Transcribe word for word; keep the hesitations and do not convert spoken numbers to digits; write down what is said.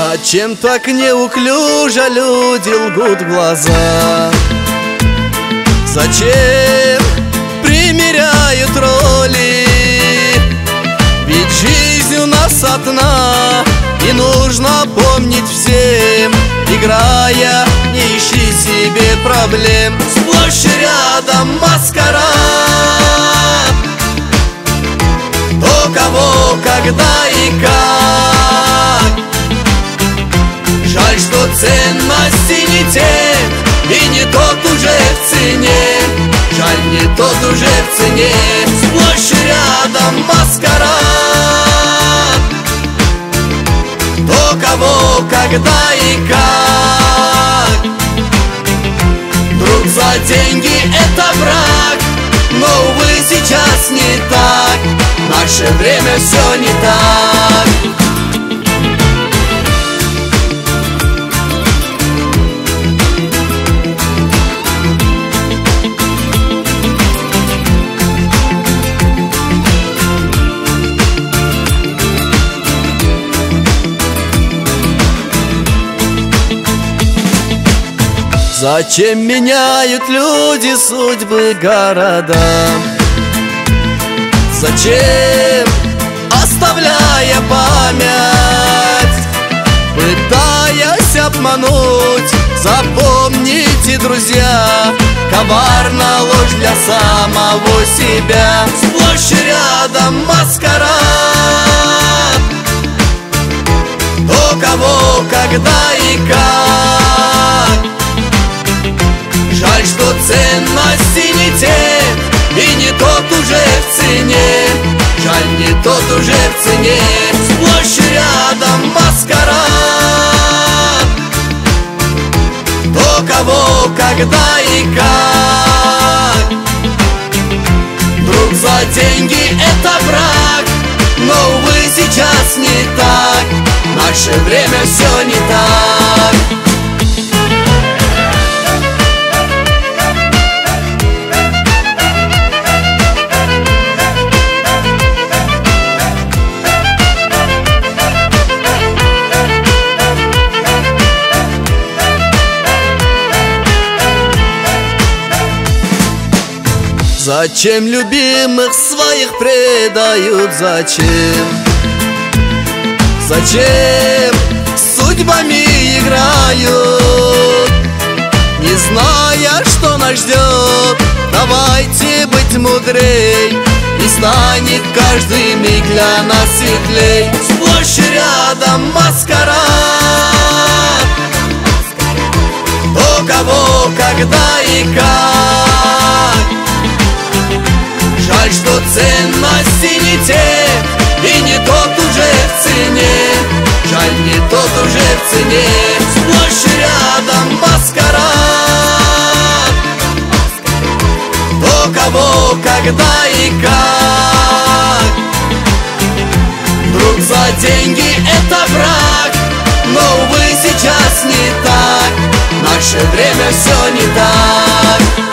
Зачем так неуклюже люди лгут в глаза? Зачем примеряют роли? Ведь жизнь у нас одна, и нужно помнить всем. Играя, не ищи себе проблем. Сплошь и рядом маскарад. Кто кого, когда и как. Жаль, что ценности не те, и не тот уже в цене. Жаль, не тот уже в цене. Сплошь и рядом маскарад. Кто кого, когда и как. Друг за деньги — это враг, но, увы, сейчас не так. В наше время все не так. Зачем меняют люди судьбы городам? Зачем, оставляя память, пытаясь обмануть? Запомните, друзья, коварна ложь для самого себя. Сплошь и рядом маскарад. Кто кого, когда и как. Жаль, что ценности не те, и не тот уже в цене. Жаль, не тот уже в цене. Сплошь и рядом маскарад. Кто кого, когда и как. Друг за деньги — это враг, но, увы, сейчас не так. В наше время все не так. Зачем любимых своих предают? Зачем? Зачем судьбами играют, не зная, что нас ждет? Давайте быть мудрей, и станет каждый миг для нас светлей. Сплошь и рядом маскарад. Кто кого, когда и как. Жаль, что ценности не те, и не тот уже в цене. Жаль, не тот уже в цене. Сплошь и рядом маскарад. Кто кого, когда и как. Друг за деньги — это враг, но, увы, сейчас не так. В наше время все не так.